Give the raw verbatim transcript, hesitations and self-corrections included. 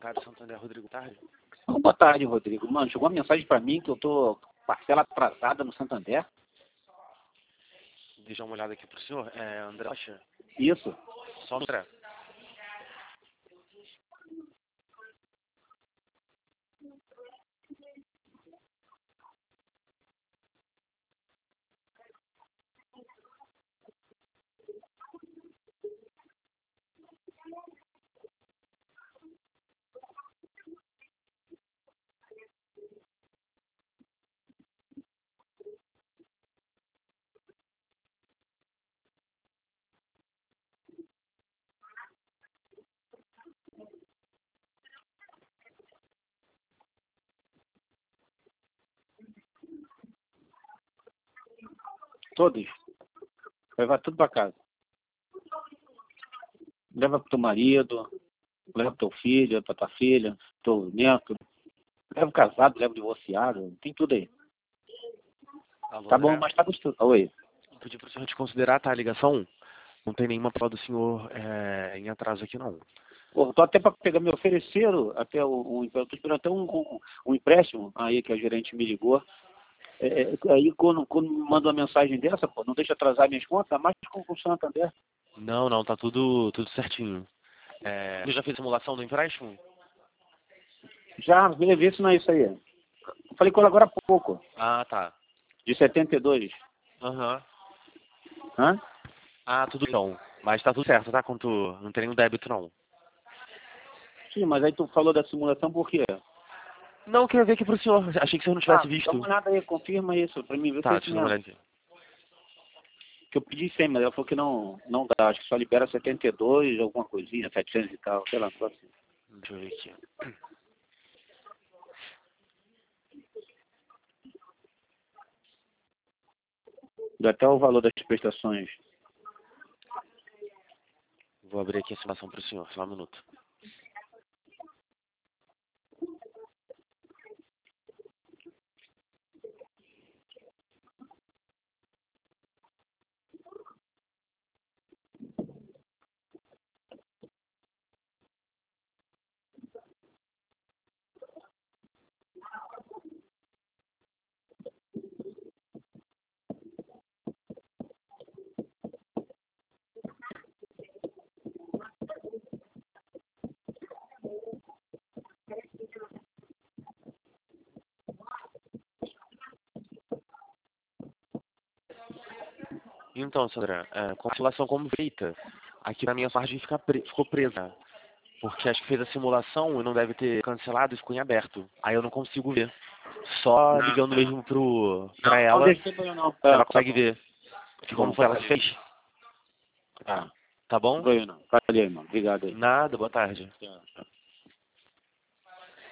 bancário Santander, Rodrigo, tarde. Boa tarde, Rodrigo. Mano, chegou uma mensagem para mim que eu tô parcela atrasada no Santander. Deixa uma olhada aqui pro senhor. É André Rocha? Isso. Só André. Todos. Vai levar tudo para casa. Leva pro teu marido, leva pro teu filho, pra tua filha, teu neto. Leva o casado, leva o divorciado, tem tudo aí. Alô, Tá André. bom, mas tá gostoso. Oi. Vou pedir pro senhor te considerar, tá, a ligação? Não tem nenhuma prova do senhor é, em atraso aqui, não. Pô, tô até para pegar, me ofereceram até o, um, eu tô esperando até um, um, um empréstimo aí que a gerente me ligou. É, é, aí quando, quando me manda uma mensagem dessa, pô, não deixa atrasar minhas contas, mais com o Santander. Não, não, tá tudo, tudo certinho. É, você já fez simulação do empréstimo? Já, vê, vê se não é isso aí. Eu falei com ela agora há pouco, Ah, tá. de setenta e dois. Aham. Hã? Ah, tudo então. Mas tá tudo certo, tá? Quanto não tem nenhum débito, não. Sim, mas aí tu falou da simulação por quê? Não, eu queria ver aqui pro senhor. Achei que o senhor não Ah, tivesse dá visto. uma olhada aí, confirma isso, pra mim ver se é Tá, isso deixa eu dar uma mesmo. olhada aqui. Que eu pedi cem, mas ela falou que não, não dá, acho que só libera setenta e dois, alguma coisinha, setecentos e tal, sei lá, não assim. Deixa eu ver aqui. Dá até o valor das prestações. Vou abrir aqui a simulação pro senhor, só um minuto. Então, Sandra, é, com a simulação como feita, aqui na minha parte fica pre ficou presa. Porque acho que fez a simulação e não deve ter cancelado e ficou em aberto. Aí eu não consigo ver. Só Não, ligando mesmo pro, pra não, não ela, deixa eu não. ela Tá, tá consegue bom. ver que Tá como bom, foi ela que valeu. fez. Tá. Tá Não bom? foi eu não. Valeu, irmão. Obrigado aí. Nada, boa tarde. Tchau, tchau.